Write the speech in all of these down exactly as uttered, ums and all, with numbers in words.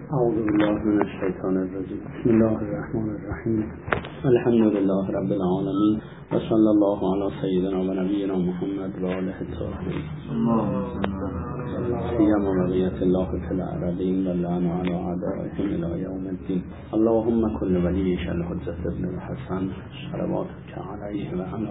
اعوذ بالله من الشیطان الرجیم. بسم الله الرحمن الرحیم. الحمد لله رب العالمین و صلی الله علی سیدنا و نبینا محمد و آله الطاهرین. سیما بقیت الله فی الارضین و لعن علی اعدائهم الی یوم الدین. اللهم کل ولیک الحجة ابن الحسن صلواتک علیه و علی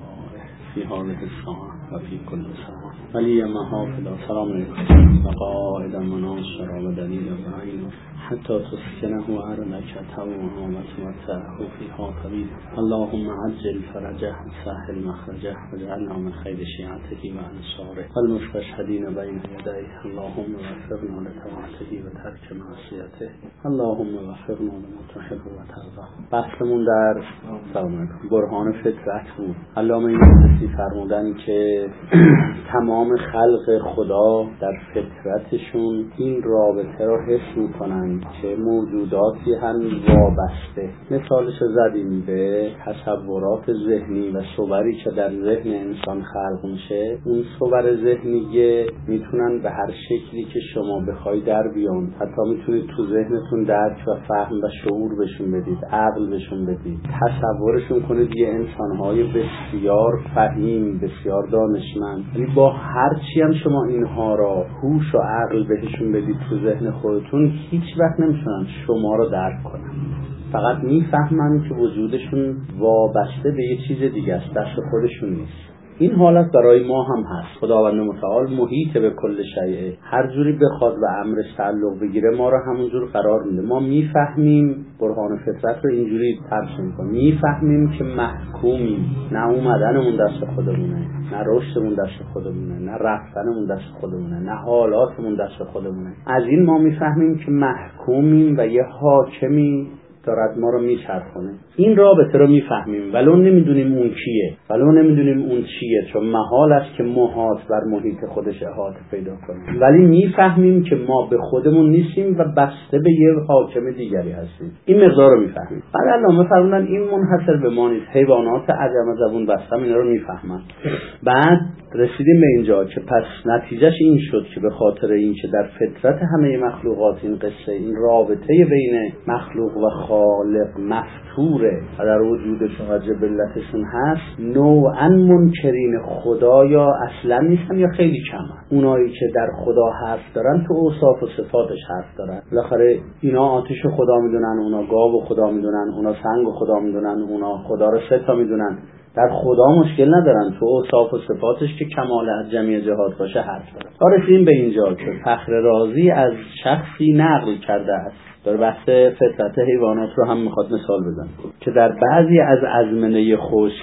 فی هذه الساعة و فی کل ساعة ولی محافظ. سلام علیکم و قائدا مناصر و دلیل بعین حتی تسکنه ارضک طوعا و تمتعه فیها طویلا. اللهم عجل فرجه سهل مخرجه واجعلنا من خیر شیعته و انصاره والمستشهدین بین یدیه. اللهم وفقنا لطاعته و ترک معصیته. اللهم وفقنا لما تحب و ترضى. بحثمون در سلام علیکم برهان فطرت بود. علامه این فرمودن که تمام خلق خدا در فطرتشون این رابطه را حس میکنن که موجوداتی هنوز وابسته. مثالش زدیم به تصورات ذهنی و صوری که در ذهن انسان خلق میشه. اون صور ذهنیه میتونن به هر شکلی که شما بخوای در بیان. حتی میتونید تو ذهنتون درک و فهم و شعور بهشون بدید، عقل بهشون بدید. تصورشون کنید یه انسانهای بسیار فهیم، بسیار دانشمند. یعنی با هر چی هم شما اینها را هوش و عقل بهشون بدید تو ذهن خودتون، هیچ وقت نمیتونن شما را درک کنن. فقط میفهمن که وجودشون وابسته به یه چیز دیگه است، دست خودشون نیست. این حالت برای ما هم هست. خداوند متعال محیط به کل شیء. هر جوری بخواد و امرش تعلق بگیره ما را همونجور قرار میده. ما میفهمیم، برهان فطرت رو اینجوری ترسیم کنیم، میفهمیم که محکومیم. نه اومدنمون دست خودمونه، نه رشدمون دست خودمونه، نه رفتنمون دست خودمونه، نه حالاتمون دست خودمونه. از این ما میفهمیم که محکومیم و یه حاکمی دارد ما رو میچرخونه. این رابطه رو میفهمیم ولو نمیدونیم اون کیه، ولو نمیدونیم اون چیه، چون محال است که محاط بر محیط خودش احاطه پیدا کنه. ولی میفهمیم که ما به خودمون نیستیم و بسته به یه حاکم دیگری هستیم. این مقدار رو میفهمیم. بعد علامه فرمودن این منحصر به ما نیست. حیوانات عجم زبون بستم اینا رو میفهمن. بعد رسیدیم به اینجا که پس نتیجهش این شد که به خاطر این که در فطرت همه مخلوقات این قصه، این رابطه بین مخلوق و خالق مفتوره و در وجودشون و جبلتشون هست، نوعا منکرین خدا یا اصلا نیستن یا خیلی کمن. اونایی که در خدا حرف دارن تو اوصاف و صفاتش حرف دارن. بالاخره اینا آتش خدا میدونن، اونا گاو خدا میدونن، اونا سنگ خدا میدونن، اونا خدا رو سه تا میدونن. در خدا مشکل ندارن، تو اوصاف و صفاتش که کمال از جمعی جهات باشه حرف دارن. تا رسیدیم به اینجا که فخر رازی از شخصی نقل کرده است، در بحث فطرت حیوانات رو هم میخواد مثال بزنه که در بعضی از ازمنه خشک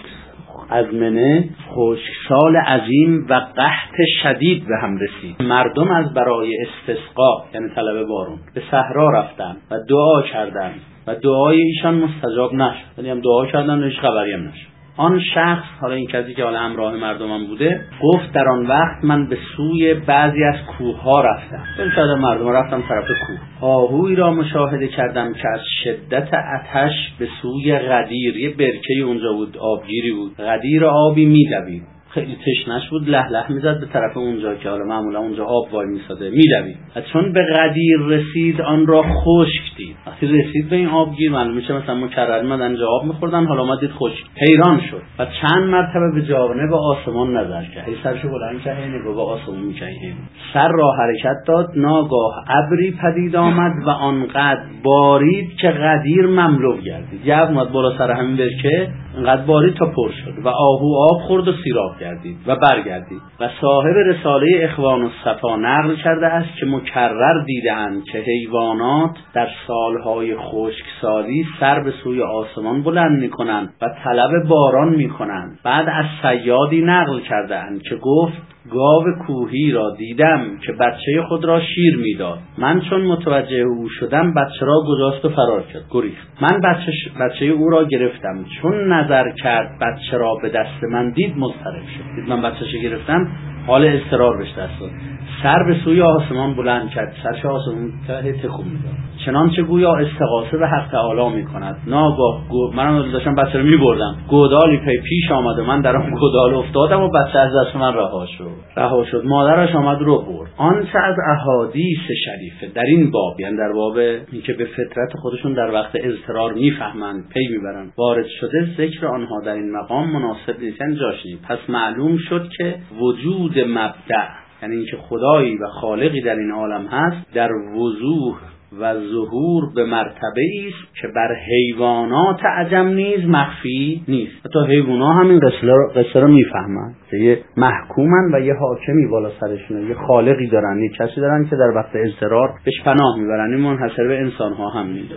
ازمنه خشکسال عظیم و قحط شدید به هم رسید. مردم از برای استسقا یعنی طلب بارون به صحرا رفتن و دعا کردن و دعای ایشان مستجاب نشد. یعنی هم دعا کردن و هیچ خبری هم نشد. آن شخص، حالا این کسی که حالا همراه مردمم بوده، گفت در آن وقت من به سوی بعضی از کوه ها رفتم. این شاید مردم رفتم طرف کوه. آهویی را مشاهده کردم که از شدت آتش به سوی غدیر، یه برکه اونجا بود، آبگیری بود، غدیر آبی میدوید. خیلی تشنش بود، له له میزد به طرف اونجا که حالا معمولا اونجا آب وای میساده، میدوید. و چون به غدیر رسید آن را خشک دید. وقتی رسید به این آبگیر معلوم میشه مثلا مکرر اومدن جا آب میخوردن، حالا اومد دید خشک. حیران شد و چند مرتبه به جانب آسمان نظر کرد. هی سرشو بلند کرد، هی نگاه به آسمان میکرد. سر را حرکت داد، ناگاه ابری پدید آمد و آنقدر بارید که غدیر مملو گردید. یه اومد بالا سر همین برکه، انقدر بارید تا پر شد و آهو آب خورد و سیراب گردید و برگردید. و صاحب رساله اخوان الصفا نقل کرده است که مکرر دیدند که حیوانات در سالهای خشکسالی سر به سوی آسمان بلند میکنند و طلب باران میکنند. بعد از صیادی نقل کرده اند که گفت گاو کوهی را دیدم که بچه خود را شیر میداد. من چون متوجه او شدم بچه را گذاشت و فرار کرد، گریخت. من بچه, ش... بچه او را گرفتم، چون نظر کرد بچه را به دست من دید مضطرب شد. دید من بچه‌شو گرفتم حال اضطرار بهش دست داد. سر به سوی آسمان بلند کرد، سرش آسمان ته تکون میداد، چنانچه گویا استغاثه به حق تعالی میکند. ناگاه من داشتم بچه رو میبردم، گودالی پی پیش آمد و من در آن گودال افتادم و بچه از دست من رها شد رها شد مادرش آمد رو برد. آنچه از احادیث شریفه در این باب، یعنی در باب اینکه به فطرت خودشون در وقت اضطرار میفهمند پی میبرند، وارد شده، ذکر آنها در این مقام مناسب نیست، یعنی جاش نیست. پس معلوم شد که وجود مبدأ، یعنی اینکه خدایی و خالقی در این عالم هست، در وضوح و ظهور به مرتبه است که بر حیوانات عجم نیز مخفی نیست. حتی حیوانات همین قصه رو میفهمن که یه محکومن و یه حاکمی بالا سرشونه، یه خالقی دارن، یه کسی دارن که در وقت اضطرار بهش پناه میبرن. این منحصر به انسان ها هم نیست.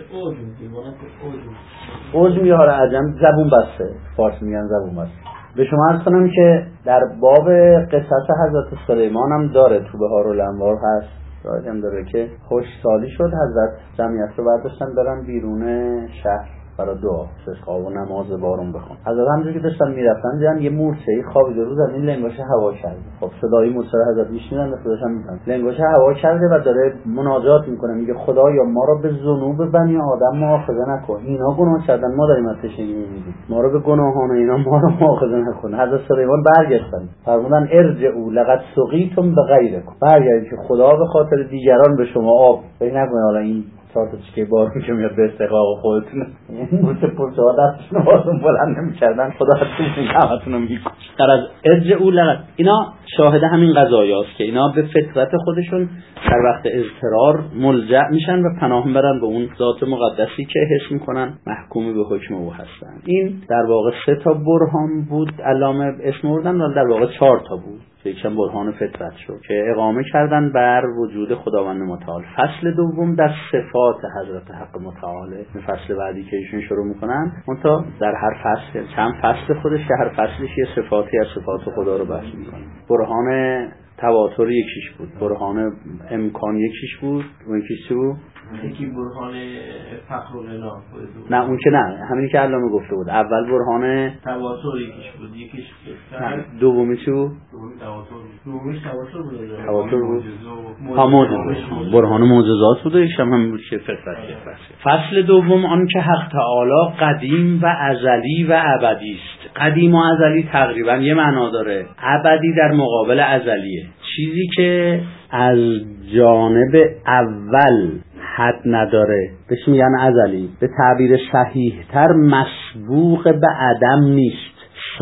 عجم یه حال عجم زبون بسته، فارسی میگن زبون بسته. به شما عرض کنم که در باب قصص حضرت سلیمان هم داره، تو بهار الانوار هست، راجم داره که خوش سالی شد، حضرت جمعیت رو برداشتن برن بیرون شهر برای دعا، استسقا و نماز بارون بخون. حضرت همونجوری که داشتن میرفتن دیدن یه مورچه‌ای خوابیده رو زمین لنگاشه هوا کرده. خب صدای مورچه رو حضرت میشنیدن، صداش هم میشنیدن. لنگاشه هوا کرده و داره مناجات میکنه، میگه خدایا ما رو به ذنوب بنی آدم مؤاخذه نکن، اینا گناه کردن، ما داریم ازش میگیم، ما رو به گناهان اینا ما رو مؤاخذه نکن. حضرت سلیمان برگشتن فرمودن ارجعوا لقد سقیتم بغیرکم، برگردید که خدا به خاطر دیگران به شما آب بهش نکنه. حالا این چهار تا چیکه بارون که میاد به استحقاق خودتون، این بوته پرچه ها دستشون بازون بلند نمی‌کردن، خدا حتون همتون رو میکنه. در از ارجعوا لقد، اینا شاهده همین قضایی هست که اینا به فطرت خودشون در وقت اضطرار ملجأ میشن و پناه میبرن به اون ذات مقدسی که حس میکنن محکوم به حکم او هستن. این در واقع سه تا برهان بود علامه اسم بردن و در واقع چهار تا بود. یکم برهان فطرت شد که اقامه کردن بر وجود خداوند متعال. فصل دوم در صفات حضرت حق متعال، فصل بعدی که ایشون شروع میکنن، منتها در هر فصل چند فصل خودش که هر فصلش یه صفاتی از صفات خدا رو بحث میکنه. برهان تواتر یکیش بود، برهان امکان یکیش بود، اون یکیش چی بود؟ یکی برهان فقر و غنا. نه اون که نه، همینی که علامه گفته بود. اول برهان تواتر یکیش بود، یکیش دومی چی بود؟ دومی تواتر بود. دومیش تواتر بود. تواتر بود. ها معجزات. برهان معجزات بود و یکش هم همین بود که فطرت فصل. فصل دوم آن که حق تعالی قدیم و ازلی و ابدی است. قدیم و ازلی تقریبا یه معنا داره. ابدی در مقابل ازلیه. چیزی که از جانب اول حد نداره بهش میگن ازلی. به تعبیر صحیح تر مسبوق به عدم نیست،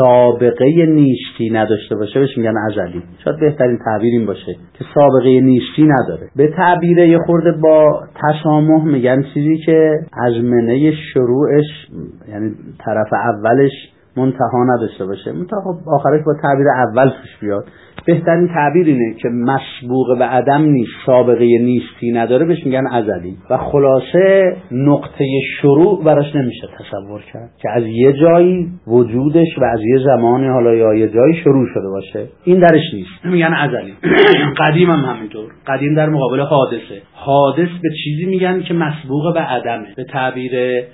سابقه نیستی نداشته باشه بهش میگن ازلی. شاید بهترین تعبیر این باشه که سابقه نیستی نداره. به تعبیر یه خورده با تسامح میگن چیزی که ازمنه شروعش، یعنی طرف اولش منتها نداشته باشه، منتها آخرش با تعبیر اول توش بیاد. بهترین تعبیر اینه که مسبوق به عدم نیست، سابقه نیستی نداره بهش میگن ازلی. و خلاصه نقطه شروع براش نمیشه تصور کرد که از یه جایی وجودش و از یه زمانی حالا یا یه جایی شروع شده باشه، این درش نیست، میگن ازلی. قدیم هم همینطور. قدیم در مقابل حادثه. حادث به چیزی میگن که مسبوق به عدمه. به تعبیر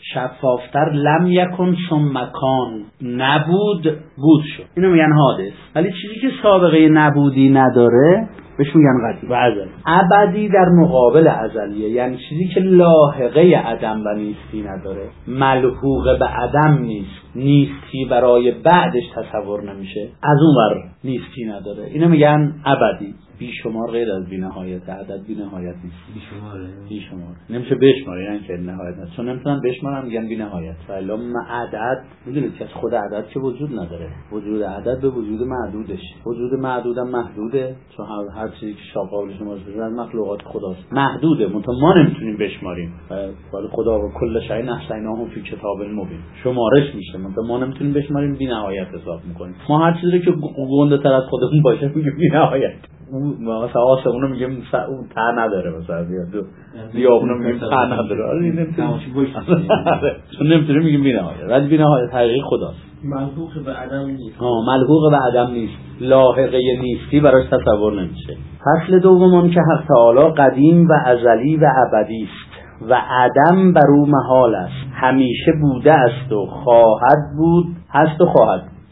شفافتر لم یکن ثم کان، نبود بود شد، اینو میگن حادث. ولی چیزی که سابقه نبودی نداره بهش میگن قدیم و ازلی. ابدی در مقابل ازلیه، یعنی چیزی که لاحقه عدم و نیستی نداره، ملحوق به عدم نیست، نیستی برای بعدش تصور نمیشه، از اون ور نیستی نداره، اینو میگن ابدی. بی شمار غیر از بی نهایت، عدد بی نهایت نیست، بی شماره بی شمار نمیشه بشماره، یعنی که نهایت نیست، چون نمیتونن بشمارن میگن بی نهایت. فعلا عدد میدونید که از خود عدد که وجود نداره، وجود عدد به وجود معدودش، وجود معدودم محدوده، چون هر چیزی که شاقابل شمارش بشه از مخلوقات خداست، محدوده، منتها ما نمیتونیم بشماریم. ولی خدا و کل شیء احصیناه فی کتاب مبین، شمارش میشه، منتها ما نمیتونیم بشماریم، بی نهایت حساب میکنیم. ما هر چیزی که گنده تر از خودمون باشه میگیم بی نهایت. مثلا آسمونو میگیم اون ته نداره، مثلا دو بیابونو میگیم ته نداره، آره نمیتونیم چون نمیتونیم میگیم بی نهایت، ولی بی نهایت حقیقی خداست، ملحوق به عدم نیست. ها ملحوق به عدم نیست، لاحقه نیستی براش تصور نمیشه. فصل دوم که حق تعالی قدیم و ازلی و ابدی است و عدم بر او محال است، همیشه بوده است و خواهد بود، هست و خواهد.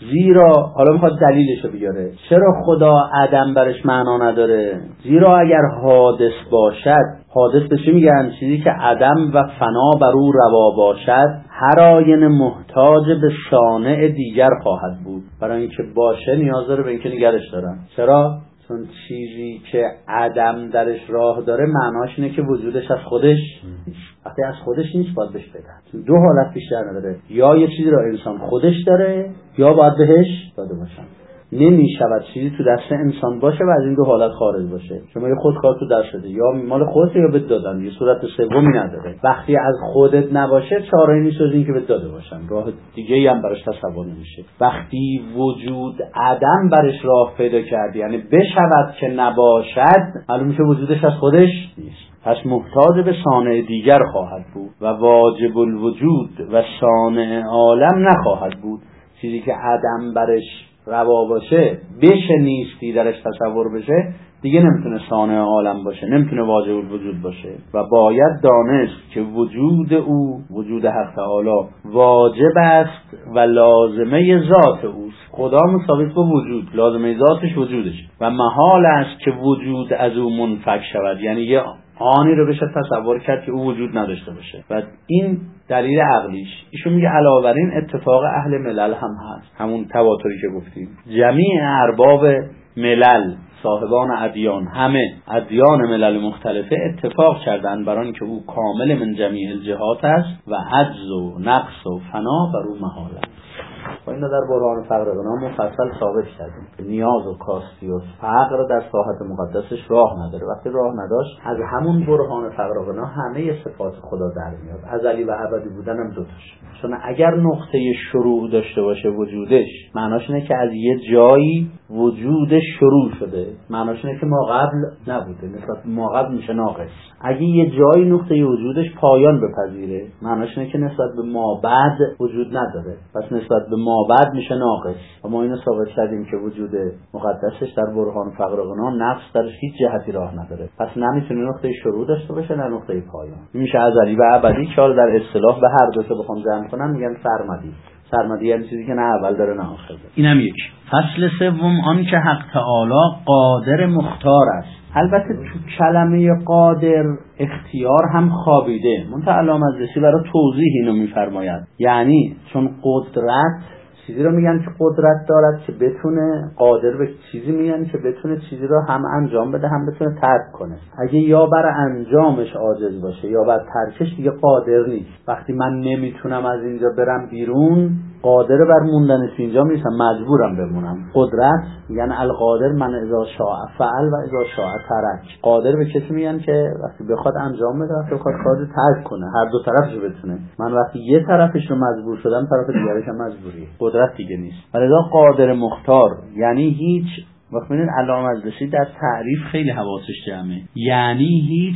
زیرا حالا میخواد دلیلش رو بیاره چرا خدا عدم برش معنا نداره. زیرا اگر حادث باشد، حادث به چی میگن؟ چیزی که عدم و فنا بر او روا باشد، هر آینه محتاج به صانع دیگر خواهد بود. برای اینکه باشه نیاز داره به اینکه نگرش دارن. چرا؟ چون چیزی که عدم درش راه داره معناش اینه که وجودش از خودش نیست. وقتی از خودش نیست باید بهش بدن. دو حالت بیشتر نداره، یا یه چیزی رو انسان خودش داره یا باید بهش داده باشن. نمی شود چیزی تو دست انسان باشه و از این دو حالت خارج باشه. شما یه خودکار تو دست داده، یا مال خودت یا بهت دادن، یه صورت سومی نداره. وقتی از خودت نباشه چاره‌ای نیست جز این که بهت داده باشن، راه دیگه‌ای هم براش تصور نمیشه. وقتی وجود عدم برش راه پیدا کرد، یعنی بشود که نباشد، معلوم میشه وجودش از خودش نیست. پس محتاج به صانع دیگر خواهد بود و واجب الوجود و صانع عالم نخواهد بود. چیزی که عدم برش روا باشه، بشه نیستی درش تصور بشه، دیگه نمیتونه صانع عالم باشه، نمیتونه واجب الوجود باشه. و باید دانست که وجود او، وجود حق تعالی، واجب است و لازمه ذات اوست. خدا مساوی با وجود، لازمه ذاتش وجودش، و محال است که وجود از او منفک شود. یعنی یه آنی رو بشه تصور کرد که او وجود نداشته باشه. و این دلیل عقلیش. ایشون میگه علاوه بر این اتفاق اهل ملل هم هست، همون تواتری که گفتیم. جمیع ارباب ملل، صاحبان ادیان، همه ادیان ملل مختلفه اتفاق کردن بر آن که او کامل من جمیع الجهات است و عجز و نقص و فنا بر او محال است. و این در برهان فقر غنا مفصل ثابت کردیم که نیاز و کاستی و فقر در ساحت مقدسش راه نداره. وقتی راه نداشت، از همون برهان فقر غنا همه صفات خدا در میاد. ازلی و ابدی بودن هم دوتاش. چون اگر نقطه شروع داشته باشه وجودش، معناش اینه که از یه جایی وجودش شروع شده، معناش اینه که ما قبل نبوده، نسبت ما قبل میشه ناقص. اگه یه جایی نقطه وجودش پایان بپذیره، معناش اینه که نسبت به ما بعد وجود نداره، پس نسبت به ما بعد میشه ناقص. و ما اینو ثابت کردیم که وجود مقدسش در برهان فقر و غنا نقص درش هیچ جهتی راه نداره، پس نمیتونه نقطه شروع داشته باشه نه نقطه پایان. میشه ازلی و ابدی که در اصطلاح به هر دو تا بخوام جمع کنم میگن سرمدی. سرمدی یعنی چیزی که نه اول داره نه آخر داره. اینم یک. فصل سوم آن که حق تعالی قادر مختار است. البته تو کلمه قادر اختیار هم خوابیده. منتها علامه مجلسی برای توضیح اینو میفرماید. یعنی چون قدرت چیزی رو میگن که قدرت دارد که بتونه، قادر به چیزی میگن که بتونه چیزی رو هم انجام بده هم بتونه ترک کنه. اگه یا بر انجامش عاجز باشه یا بر ترکش، دیگه قادر نیست. وقتی من نمیتونم از اینجا برم بیرون، قادر بر موندن تو اینجا نیستم، مجبورم بمونم. قدرت میگن القادر من اذا شاء فعل و اذا شاء ترک. قادر به کسی میگن که وقتی بخواد انجام بده، وقتی بخواد کارو ترک کنه، هر دو طرفش بتونه. من وقتی یه طرفش رو مجبور شدم، طرف دیگرش هم مجبوریه. قدرت دیگه نیست. ولی قادر مختار یعنی هیچ وقت ببینید علامه مجلسی در تعریف خیلی حواسش جمعه، یعنی هیچ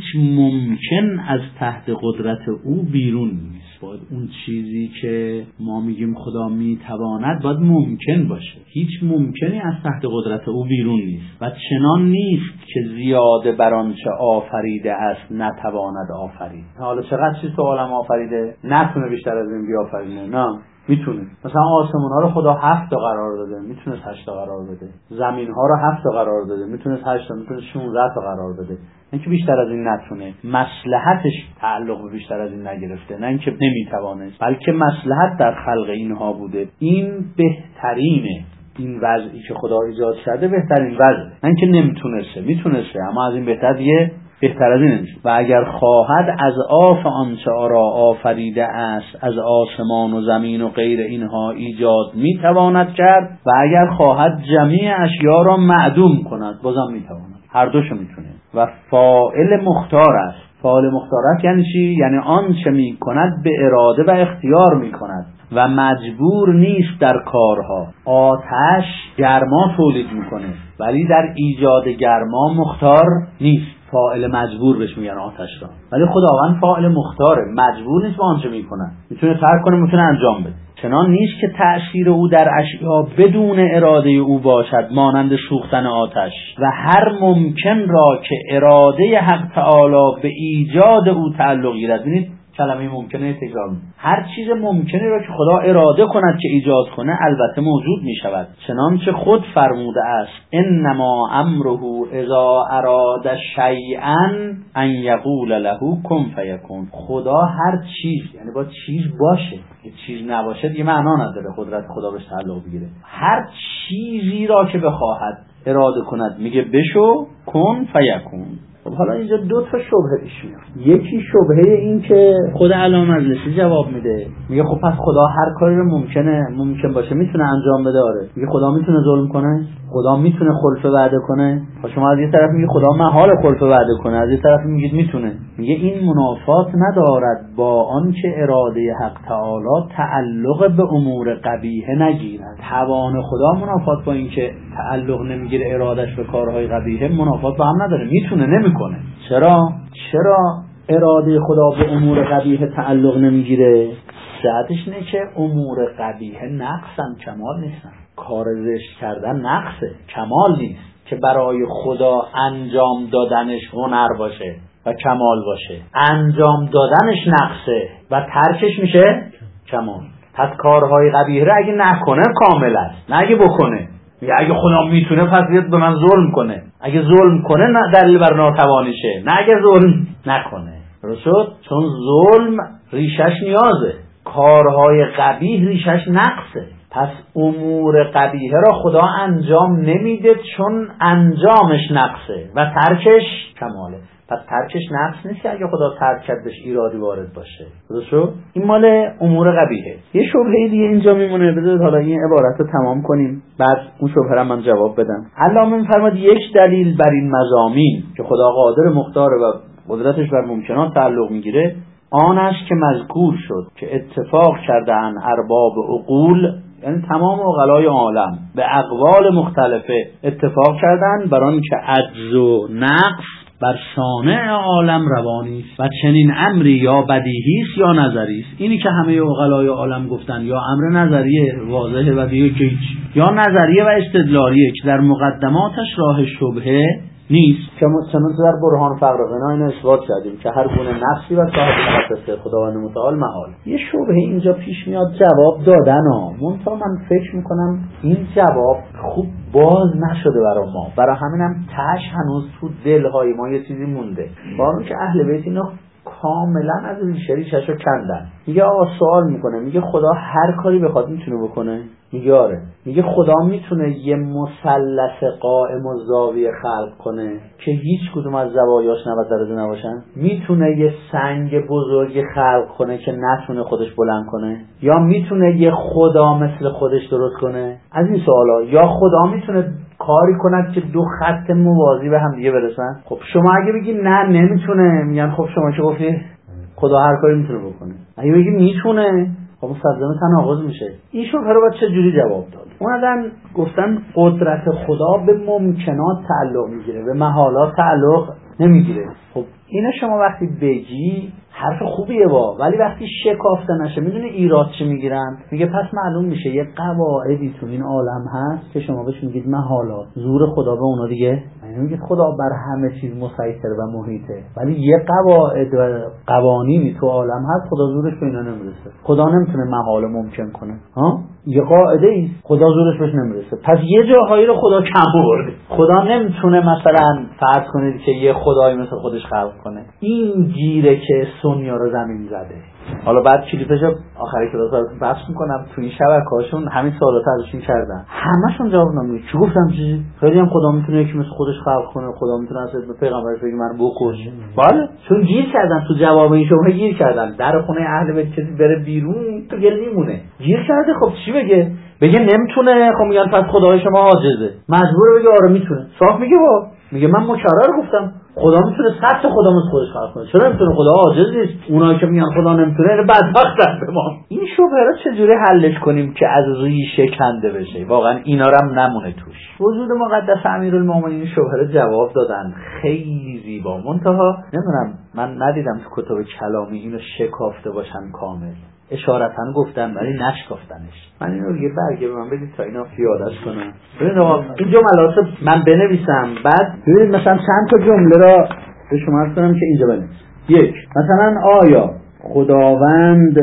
ممکن از تحت قدرت او بیرون نیست. باید اون چیزی که ما میگیم خدا میتواند باید ممکن باشه. هیچ ممکنی از تحت قدرت او بیرون نیست و چنان نیست که زیاده بر آنچه آفریده است نتواند آفرید. حالا چقدر چیز تو عالم آفریده نتونه بیشتر از این بیافرینه؟ نه، میتونه. مثلا آسمون ها رو خدا هفت تا قرار داده، میتونه هشت تا قرار بده. زمین ها رو هفت تا قرار داده، میتونه هشت تا، میتونه شانزده تا قرار بده. اینکه بیشتر از این نتونه. مصلحتش تعلق به بیشتر از این نگرفته، نه اینکه نمیتوانست، بلکه مصلحت در خلق اینها بوده. این بهترینه. این وضعی که خدا ایجاد کرده بهترین وضع، نه اینکه نمیتونسته، میتونسته، اما از این بهتر دیگه بهتر از این نمیشه. و اگر خواهد از آف آنچه را آفریده است، از آسمان و زمین و غیر اینها ایجاد میتواند کرد و اگر خواهد جمیع اشیا را معدوم کند، بازم میتواند. هر دوشو میتونه. و فاعل مختار است. فاعل مختار است یعنی چی؟ یعنی آنچه میکند به اراده و اختیار میکند و مجبور نیست در کارها. آتش گرما تولید میکنه ولی در ایجاد گرما مختار نیست. فاعل مجبور بهش میگن آتش را، ولی خداوند فاعل مختاره، مجبور نیست به آنچه میکنه، میتونه ترک کنه، میتونه انجام بده. چنان نیست که تأثیر او در اشیا بدون اراده او باشد، مانند سوختن آتش. و هر ممکن را که اراده حق تعالی به ایجاد او تعلق گیرد. ببینید کلمه ممکنه تکرار میکنه. هر چیز ممکنه را که خدا اراده کند که ایجاد کنه البته موجود می شود، چنانچه خود فرموده است انما امره اذا اراد شیئا ان یقول له کن فیکون. خدا هر چیز، یعنی با چیز باشه، که چیز نباشه دیگه معنا نداره قدرت خدا بهش تعلق بگیره. هر چیزی را که بخواهد اراده کند میگه بشو، کن فیکون. خب حالا اینجا دو تا شبهه پیش میاد. یکی شبهه این که خود علامه مجلسی جواب میده، میگه خب پس خدا هر کاری رو ممکنه ممکن باشه میتونه انجام بده. آره، میگه خدا میتونه ظلم کنه، خدا میتونه خلف وعده کنه. خب شما از یه طرف میگه خدا محال خلف وعده کنه، از یه طرف میگید میتونه. میگه این منافات ندارد با آنکه اراده حق تعالی تعلق به امور قبیحه نگیرد. توان خدا منافات با اینکه تعلق نمیگیره ارادش به کارهای قبیحه منافات با هم نداره، میتونه نمیکنه. چرا؟ چرا اراده خدا به امور قبیحه تعلق نمیگیره؟ جهتش اینه که امور قبیحه نقصن، کمال نیستن. کار زشت کردن نقصه، کمال نیست که برای خدا انجام دادنش هنر باشه و کمال باشه. انجام دادنش نقصه و ترکش میشه کمال. پس کارهای قبیحه را اگه نکنه کامل است، نه اگه بکنه. میگه اگه خدا میتونه پس بیاد به من ظلم کنه، اگه ظلم کنه نه دلیل بر ناتوانیشه، نه اگه ظلم نکنه. درست شد؟ چون ظلم ریشش نیازه، کارهای قبیح ریشش نقصه. پس امور قبیحه را خدا انجام نمیده چون انجامش نقصه و ترکش کماله. پس ترکش نقص نیست که اگه خدا ترک کرد بهش ایرادی وارد باشه. درست شد؟ این مال امور قبیحه. یه شبهه دیگه اینجا میمونه، بذارید حالا این عبارت رو تمام کنیم بعد اون شبهه رو من جواب بدم. علامه میفرماد یک دلیل بر این مضامین که خدا قادر مختار و قدرتش بر ممکنات تعلق میگیره آن است که مذکور شد که اتفاق کردن ارباب عقول، یعنی تمام عقلای عالم به اقوال مختلفه اتفاق کردن بر آن که عجز و نقص بر صانع عالم روانی است و چنین امری یا بدیهی است یا نظری است. اینی که همه عقلای عالم گفتن یا امر نظریه واضحه و دیگه که یا نظریه و استدلالیه که در مقدماتش راه شبهه نیست. که چنان در برهان فقر و غنا اینو اثبات کردیم که هر گونه نفسی و صاحب مختص خداوند متعال محال. یه شبهه اینجا پیش میاد جواب دادن ها، منتها من فکر میکنم این جواب خوب باز نشده برای ما، برای همینم تاش هنوز تو دلهای ما یه چیزی مونده. با که اهل بیت اینو کاملا از ریشه ریشه‌شو کندن. میگه آقا سوال میکنه، میگه خدا هر کاری بخواد میتونه بکنه؟ میگه آره. میگه خدا میتونه یه مثلث قائم و زاویه خلق کنه که هیچ کدوم از زوایاش نود درجه نباشن؟ میتونه یه سنگ بزرگی خلق کنه که نتونه خودش بلند کنه؟ یا میتونه یه خدا مثل خودش درست کنه؟ از این سوالا. یا خدا میتونه کاری کند که دو خط موازی به هم دیگه برسن؟ خب شما اگه بگی نه نمیتونه، میگن خب شما چه گفتی؟ خدا هر کاری میتونه بکنه. اگه بگی میتونه، خب مستلزم تناقض میشه. این شبهه رو باید چه جوری جواب داد؟ اومدن گفتن قدرت خدا به ممکنات تعلق میگیره، به محالات تعلق نمیگیره. خب اینو شما وقتی بگی حرف خوبیه با، ولی وقتی شکافته نشه میدونی ایراد چی میگیرن؟ میگه پس معلوم میشه یه قواعدی تو این عالم هست که شما بهش میگید محالات، زور خدا به اونا دیگه میگید خدا بر همه چیز مسیطر و محیطه، ولی یه قواعد و قوانینی تو عالم هست خدا زورش به اینا نمیرسه. خدا نمیتونه محال ممکن کنه. ها یه قاعده ای خدا زورش بهش نمیرسه. پس یه جاهایی رو خدا کم برده. خدا نمیتونه مثلا فرض کنید که یه خدایی مثل خودش خلق کنه. این گیره که دنیا رو زمین زده. حالا بعد کلیپشو آخری کلاس رو بحث میکنم تو این شبکه‌هاشون همین سوالات ازشون کردن، همشون جواب نمیده. چی گفتم چیزی؟ خیلی هم خدا میتونه یکی مثل خودش خلق کنه، خدا میتونه اصلا به پیغمبرش بگه من بکش. بله چون گیر کردن تو جواب این شبهه، گیر کردن. در خونه اهل بیت کسی بره بیرون تو گل میمونه. گیر کرده. خب چی بگه؟ بگه نمیتونه. خب میگن پس خدای شما عاجزه. مجبوره بگه آره میتونه. صاف میگه با میگه من مکرر گفتم خدا میتونه سطح خدا مثل خودش خلق کنه. چرا نمیتونه؟ خدا عاجز نیست. اونایی که میگن خدا نمیتونه یعنی بدبختن به ما. این شبهه رو چجوری حلش کنیم که از ریشه کنده بشه؟ واقعا اینا رو هم نمونه توش. وجود مقدس امیرالمومنین این شبهه رو جواب دادن خیلی زیبا. منتها نمیدونم من ندیدم تو کتاب کلامی اینو شکافته باشن کامل. اشارتاً گفتن ولی نشکافتنش. من اینو یه برگه به من بدید تا اینا پیاده‌اش کنم. ببینید آقا این جملات من بنویسم، بعد ببینید مثلا چند تا جمله را به شما عرض کنم که اینجا بنویسید. یک مثلا آیا خداوند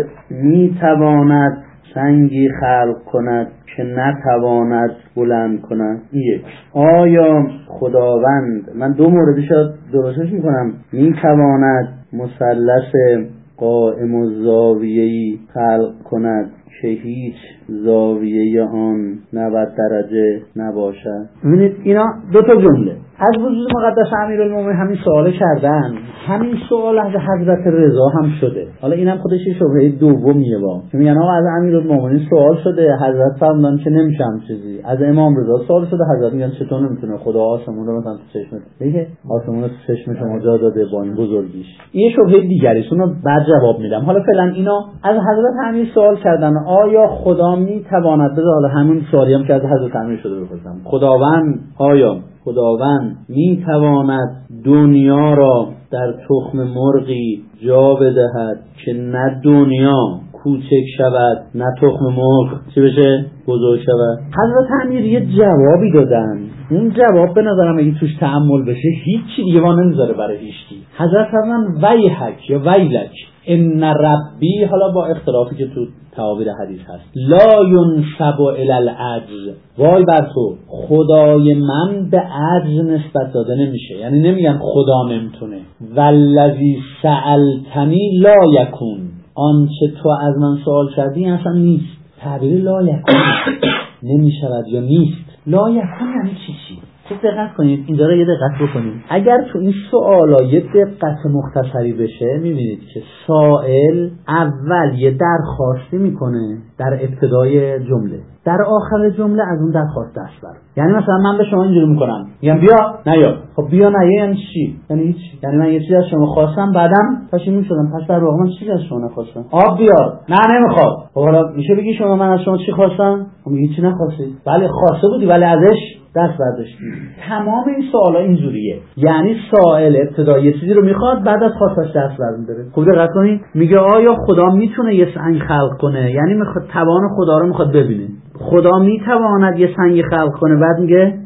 میتواند سنگی خلق کند که نتواند بلند کند. یک. آیا خداوند، من دو موردش رو درستش میکنم، میتواند مثلث قائم الزاویه‌ای خلق کند که هیچ زاویه آن نود درجه نباشد. ببینید اینا دو تا جمله از وجود مقدس امیرالمومنین همین سوال کردن، همین سوال از حضرت رضا هم شده. حالا اینم خودش شبهه دومیه با که میگن آقا از امیرالمومنین سوال شده، حضرت فرمودن که نمیشه هم چیزی. از امام رضا سوال شده، حضرت میگن چطور نمیتونه، خدا آسمون رو مثلا تو چشم دیگه آسمون رو تو چشم شما جا داده با این بزرگیش. این شبهه دیگری اونو بعد جواب میدم. حالا فعلا اینا از حضرت همین سوال کردن آیا خدا میتواند، حالا همین سوالی هم که از حضرت امیر شده بپرسم، خداوند آیا خداوند میتواند دنیا را در تخم مرغی جا بدهد که نه دنیا کوچک شود نه تخم مرغ چی بشه بزرگ شود. حضرت امیر یه جوابی دادن، اون جواب به نظرم اگه توش تأمل بشه هیچی دیگه ما نمیذاره برای هیچکی. حضرت فرمودن ویحک یا ویلک ان ربی، حالا با اختلافی که تو تعابیر حدیث هست، لا ینسب الی العجز، وای بر تو خدای من به عجز نسبت داده نمیشه، یعنی نمیگن خدا نمیتونه. والذی سألتنی لا یکون، آنچه تو از من سوال کردی اصلا نیست. تعبیر لا یکون نمیشود یا نیست. لا یکون یعنی چی چی؟ خوب دقت کنید اینجا رو یه دقت بکنید. اگر تو این سوالا یه دقت مختصری بشه میبینید که سائل اول یه درخواستی میکنه در ابتدای جمله، در آخر جمله از اون درخواست دست بر. یعنی مثلا من به شما اینجوری میکنم میگم بیا نیا، خب بیا نیا یعنی چی؟ یعنی هیچ. یعنی من یه چیزی از شما خواستم بعدم پشیمون میشدم، پس در واقع من چیزی از شما نخواستم. آب بیار، نه نمیخواد. خب حالا میشه بگی شما من از شما چی خواستم؟ خب هیچی نخواستید. بله خواسته بودی ولی ازش دست برداشتی. تمام این سوالا اینجوریه، یعنی سائل ابتدایی یه چیزی رو میخواد بعد از خواستش دست برمی‌داره. خوب دقت کنید میگه آیا خدا میتونه یه سنگ خلق کنه، یعنی میخواد توان خدا رو میخواد ببینه. خدا میتواند یه سنگ خلق کنه، بعد میگه نه.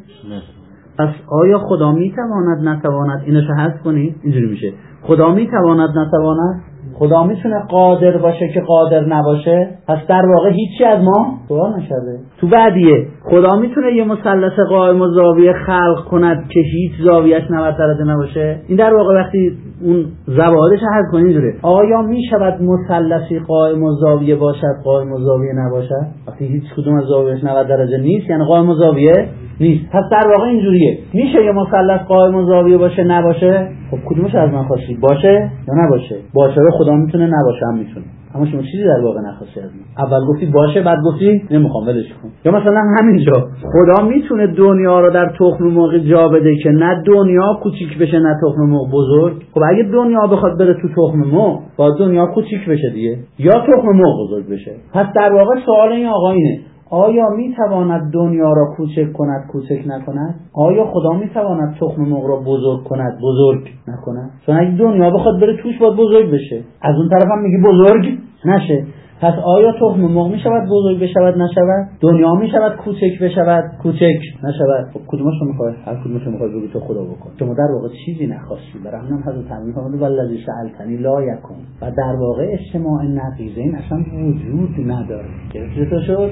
پس آیا خدا میتواند نتواند، اینو حذف کنید اینجوری میشه خدا میتواند نتواند. خدا میتونه قادر باشه که قادر نباشه، پس در واقع هیچی از ما سوال نشده. تو بعدیه خدا میتونه یه مثلث قائم الزاویه خلق کند که هیچ زاویه‌اش نود درجه نباشه. این در واقع وقتی اون زوایدش حذف کنید اینجوریه آیا میشود مثلثی قائم الزاویه باشد قائم الزاویه نباشد؟ وقتی هیچ کدوم از زاویه‌اش نود درجه نیست یعنی قائم الزاویه نیست. پس در واقع اینجوریه میشه یه مثلث قائم الزاویه باشه نباشه؟ خب کدومش از من خواستی، باشه یا نباشه؟ باشه رو خدا میتونه، نباشه هم میتونه. اما شما چیزی در واقع نخواستی از من. اول گفتی باشه بعد گفتی نمیخوام ولش کن. یا مثلا همینجا خدا میتونه دنیا رو در تخم مرغ جا بده که نه دنیا کوچیک بشه نه تخم مرغ بزرگ. خب اگه دنیا بخواد بره تو تخم مرغ با دنیا کوچیک بشه دیگه، یا تخم مرغ بزرگ بشه. پس در واقع سوال این آقا اینه آیا میتواند دنیا را کوچک کند کوچک نکند؟ آیا خدا میتواند تخم مرغ را بزرگ کند بزرگ نکند؟ چون اگه دنیا بخواد بره توش باید بزرگ بشه، از اون طرف هم میگی بزرگ نشه. پس آیا تخم مرغ میشود بزرگ بشود نشود؟ دنیا میشود کوچک بشود کوچک نشود؟ خب کدومش رو میخواد؟ هر کدومش رو میخواد بگی تو خدا بکن. شما در واقع چیزی نخواستی. برای همین حضرت تعمیم فرمود والذی سألتنی لا یکن. و در واقع اجتماع نقیضین اصلا وجود نداره. گرفتی تو شد؟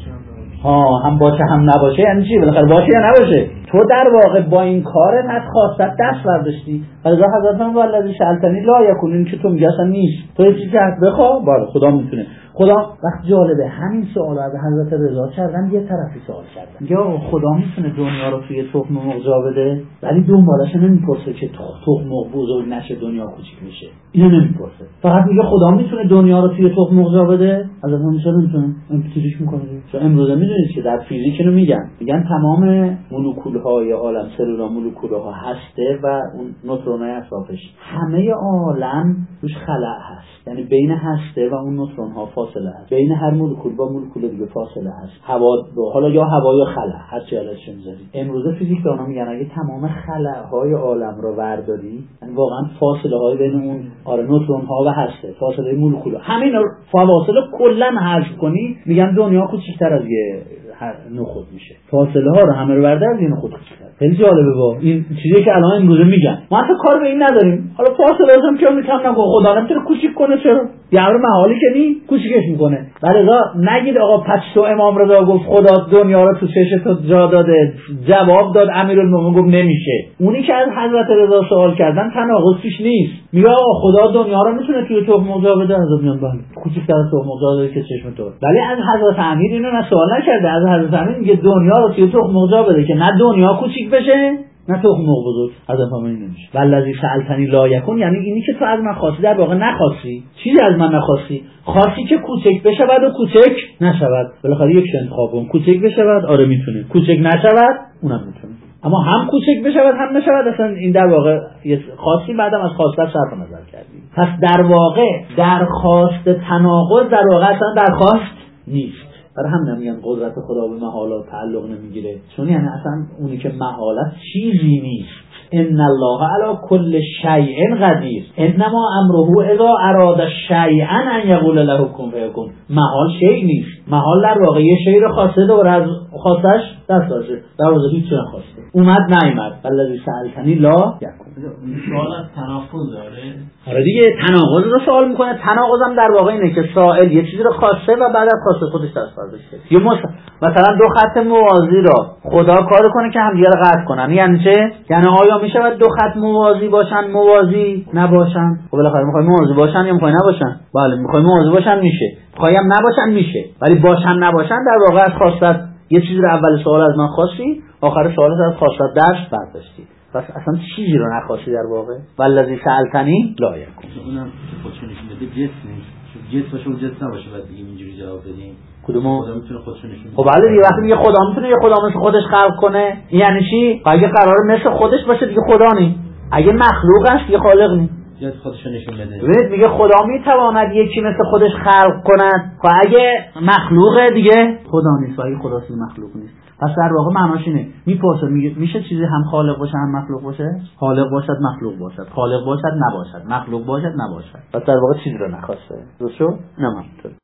ها هم باشه هم نباشه یعنی چی؟ بالاخره باشه یا نباشه. تو در واقع با این کارت از خواستت دست برداشتی. ولی حضرت فرمود والذی سألتنی لا یکن، این که تو میگی اصلا نیست. تو یه چیزی هست بخواه، بله خدا میتونه. خدا وقت جالبه همین سوال از حضرت رضا کردن یه طرفی سوال کردن یا خدا میتونه دنیا رو توی تخم مرغ جا بده، ولی دنبالش نمیپرسه که تخم مرغ بزرگ نشه دنیا کوچیک میشه، اینو نمیپرسه. فقط میگه خدا میتونه دنیا رو توی تخم مرغ جا بده. از اون میشه نمیتونه امتیازش میکنه. چون امروزه میدونید که در فیزیک اینو میگن میگن تمام مولکول‌های عالم، سلول‌ها، مولکول‌ها، هسته و اون نوترون‌های اطرافش، همه عالم توش خلا هست. یعنی بین هسته و اون نوترون‌ها فاصله هست، بین هر مولکول با مولکول دیگه فاصله هست. هوا حالا یا هوا یا خلا هر چی ازش می‌ذاری. امروزه فیزیکدانا میگن اگه تمام خلاهای عالم رو ورداری، یعنی واقعا فاصله‌های بین اون آره نوترون‌ها و هسته، فاصله مولکول‌ها، همین فواصل کلاً حذف کنی، میگن دنیا کوچیک‌تر از یه نخود میشه. فاصله ها رو همه رو برده از این نخود کرد. خیلی جالبه. با این چیزی که الان امروزه میگن ما اصلا کار به این نداریم. حالا فاصله ازم که میتونم نگم خدا نمیتونه کوچیک کنه، چرا یه امر محالی که نی کوچیکش میکنه. ولی نگید آقا پس تو امام رضا گفت خدا دنیا رو تو چش تو جا داده، جواب داد امیرالمومنین گفت نمیشه. اونی که از حضرت رضا سوال کردن تناقض پیش نیست. میگه خدا دنیا رو میتونه توی تخم جا بده، حضرت میگن بله کوچیک‌تر از تخم جا داده که چشم تو. ولی از حضرت امیر اینو نه سوال نکرده. از حضرت امیر میگه دنیا رو توی تخم جا بده که نه دنیا کوچیک بشه نه تخم بزرگ. از این فهمین نمیشه. والذی سألتنی لا یکون، یعنی اینی که تو از من خواستی در واقع نخواستی. چیزی از من نخواستی، خواستی که کوچک بشود و کوچک نشود. بالاخره یک انتخاب کن، کوچک بشود آره میتونه، کوچک نشود اونم میتونه. اما هم کوچک بشود هم نشود، اصلا این در واقع خواستی بعدم از خواستن صرف نظر کردی. پس در واقع درخواست تناقض در واقع اصلا درخواست نیست. برای هم نمیگن قدرت خدا به محالات تعلق نمیگیره، چون یعنی اصلا اونی که محالت چیزی نیست. ان الله علی کل شیء قدیر، انما امره اذا اراد شیئا ان یقول له کن فیکون. محال شیء نیست. محال در واقع یه شیء رو خواسته دور از خواستش دست داشته، در واقع هیچ چیزی نخواسته، اومد نیامد. الذی سألتنی لا یکون. سوال از تناقض داره. آره دیگه تناقض رو سوال میکنه. تناقض هم در واقع اینه که سائل یه چیزی رو خواسته و بعد از خواسته خودش دست برداشته. یا مثلا دو خط موازی را خدا کار کنه که همدیگه رو قطع کنن، یعنی چه؟ یعنی آیا میشه دو خط موازی باشن موازی نباشن؟ خب بالاخره میخوای موازی باشن یا میخوای نباشن؟ بله میخوای موازی باشن میشه، میخوای هم نباشن میشه. ولی باشن نباشن در واقع از خواستت یه چیزی رو اول سوال از من خواستی، آخر سوالت از خواستت درس برداشتی. پس اصلا چیزی رو نخواستی در واقع. والذی سألتنی لا یکون. اونم خودش نشون بده جس نیست. جس باشه و جس نباشه بعد دیگه اینجوری جواب بدیم. کدومو؟ خدا میتونه خودش نشون بده. خب بله دیگه وقتی میگه خدا میتونه یه خدا مثل خودش خلق کنه، یعنی چی؟ اگه قراره مثل خودش باشه دیگه خدا نی. اگه مخلوق است یه خالق نی. جس خودش نشون بده. ببینید میگه خدا میتواند یکی مثل خودش خلق کند. خب اگه مخلوقه دیگه خدا نیست. اگه خدا اصلا مخلوق نیست. پس در واقع معناش اینه، میپرسه میگه میشه چیزی هم خالق باشه هم مخلوق باشه؟ خالق باشد مخلوق باشد، خالق باشد نباشد، مخلوق باشد نباشد. پس در واقع چیزی رو نخواسته. درست شد؟ نه